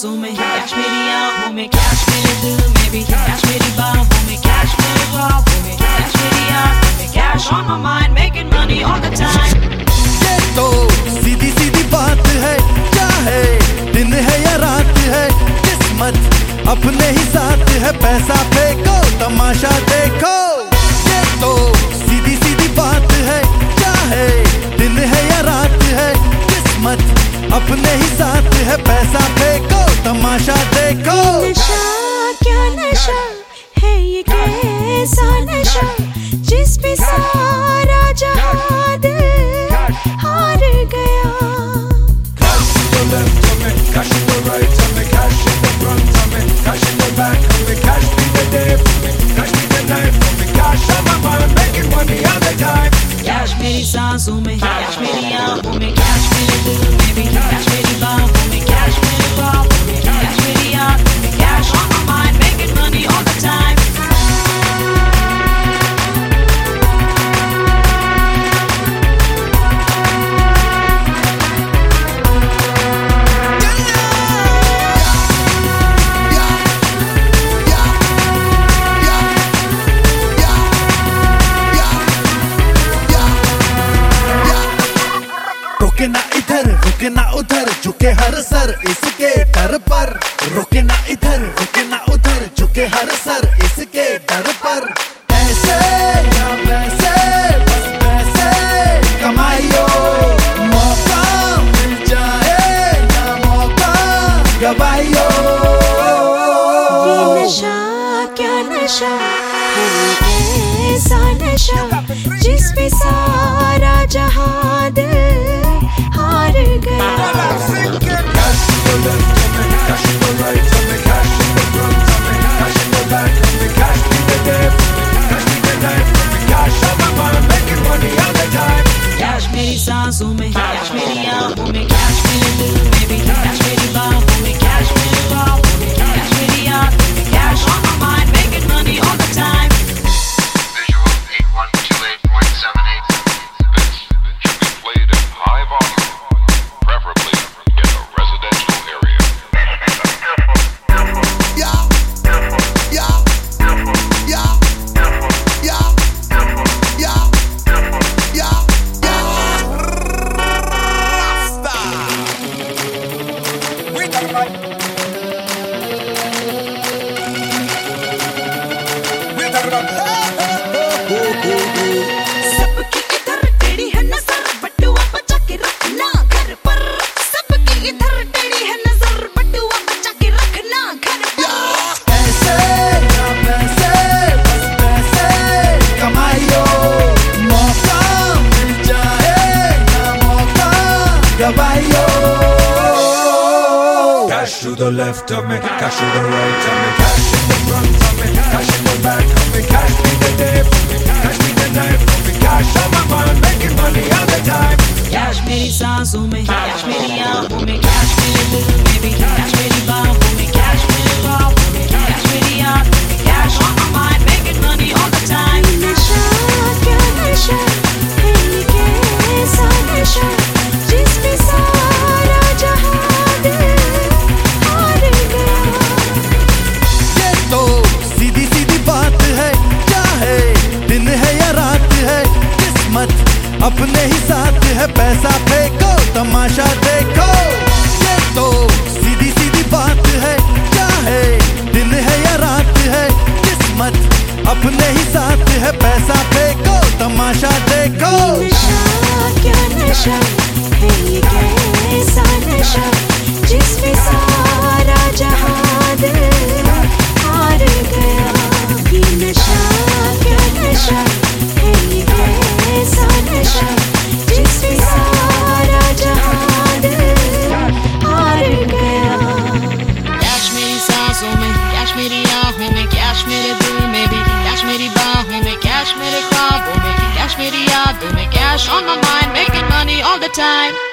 सांसों में, कैश मेरी आंखों में, कैश मेरे दिल में भी, कैश मेरी बाहों में, कैश मेरे ख्वाबों में, कैश मेरी आंखों में, cash on my mind, making money all the time. ये तो सीधी सीधी बात है, चाहे दिन है या रात है, किस्मत अपने ही साथ है, पैसा फेंको तमाशा देखो। ये तो सीधी सीधी बात है, चाहे दिन है या रात है, किस्मत अपने ही साथ है, पैसा फेंको तमाशा देखो। नशा क्या नशा है ये, कैसा नशा जिस पे सारा जहां दिल हार गया। Cash in the left of me, cash in the right of me, cash in the front of me, cash in the back of me, cash be the day for me, cash be the night for me, cash on my mind, making money all the time. Cash मेरी सांसों में, cash मेरी आंखों में, cash मेरे दिल में भी, कैश मेरी बाहों में, कैश मेरे ख्वाबों में, कैश मेरी आंखों में, cash on my mind, making money all the time. रुके ना इधर रुके ना उधर, झुके हर सर इसके डर पर। रुके ना इधर रुके ना उधर, झुके हर सर इसके डर पर। ऐसे या वैसे बस पैसे कमाइयो, मौका मिल जाए ना मौका गवाइयो। ये नशा क्या नशा है ये, कैसा नशा जिस पे सारा जहां दिल हार गया। Cash in the left of me, cash in the right of me, cash in the front of me, cash in the back of me, cash be the day for me, cash be the night for me, cash on my mind, making money all the time. Cash मेरी सांसों में, cash मेरी आंखों में, cash मेरे दिल में भी, कैश मेरी बाहों में, कैश मेरे ख्वाबों में, कैश मेरी आंखों में, cash on my mind, making money all the time. Visual 8128.78. This should be played at high volume, preferably in a residential area. Yeah, yeah, yeah, yeah, yeah, yeah, सबकी इधर टेढ़ी है नजर, बटुआ बचा के रखना घर पर। सबकी इधर टेढ़ी है नजर, बटुआ बचा के रखना घर पर। ऐसे या वैसे बस पैसे कमाइयो, मौका मिल जाए ना मौका गवाइयो। Cash to the left of me, cash to the right of me, cash in the front of me, cash in the back of me, cash be the day for me, cash be the night for me, cash on my mind, making money all the time. Cash मेरी सांसों में, cash मेरी आंखों में, cash मेरे दिल में भी, कैश मेरी बाहों में, कैश मेरे ख्वाबों में, कैश मेरी आंखों में, cash on my mind, making money all the time. नशा क्या नशा है ये, कैसा नशा जिस पे सारा जहां दिल हार गया। ये तो सीधी सीधी बात है, चाहे दिन है या रात है, किस्मत अपने ही साथ है, पैसा फेंको तमाशा देखो। ये तो सीधी सीधी बात है, चाहे दिन है या रात है, किस्मत अपने ही साथ है, पैसा फेंको तमाशा देखो। नशा क्या नशा है ये, कैसा नशा जिस पे सारा जहां दिल हार गया। ये नशा क्या नशा है ये, कैसा नशा जिस पे सारा जहां दिल हार गया। कैश मेरी सांसों में, कैश मेरी आंखों में, कैश मेरे दिल में भी, कैश मेरी बाहों में, कैश मेरे ख्वाबों में, कैश मेरी यादों में, cash on my mind, making money all the time.